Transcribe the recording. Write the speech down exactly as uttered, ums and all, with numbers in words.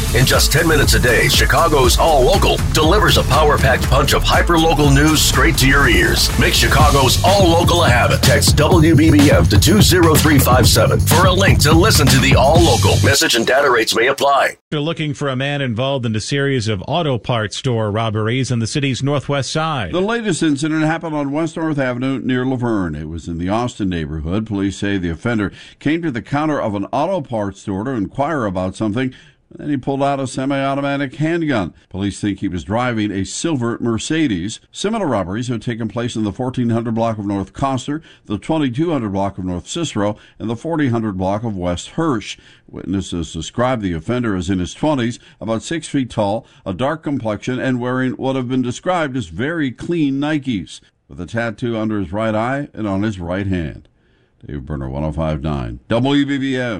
In just ten minutes a day, Chicago's All Local delivers a power-packed punch of hyper-local news straight to your ears. Make Chicago's All Local a habit. Text W B B M to two zero three five seven for a link to listen to the All Local. Message and data rates may apply. They're looking for a man involved in a series of auto parts store robberies on the city's northwest side. The latest incident happened on West North Avenue near Laverne. It was in the Austin neighborhood. Police say the offender came to the counter of an auto parts store to inquire about something. Then he pulled out a semi-automatic handgun. Police think he was driving a silver Mercedes. Similar robberies have taken place in the fourteen hundred block of North Coster, the twenty-two hundred block of North Cicero, and the forty hundred block of West Hirsch. Witnesses describe the offender as in his twenties, about six feet tall, a dark complexion, and wearing what have been described as very clean Nikes, with a tattoo under his right eye and on his right hand. Dave Berner, one oh five point nine W B B M.